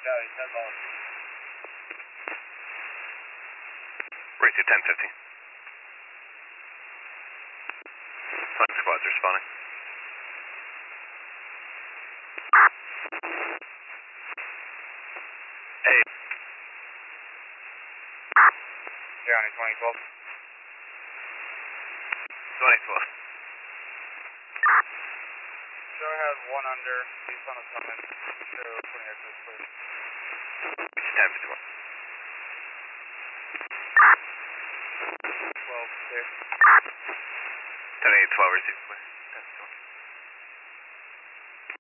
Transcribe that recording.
Charlie, 10 balls. Right to 1050. Flight squads are spawning. Hey. Johnny, 2012. 2012. So I have one under, he's on the summit, so 20 exits, please. It's 1051. 12, clear. 10-8-12 receive, please.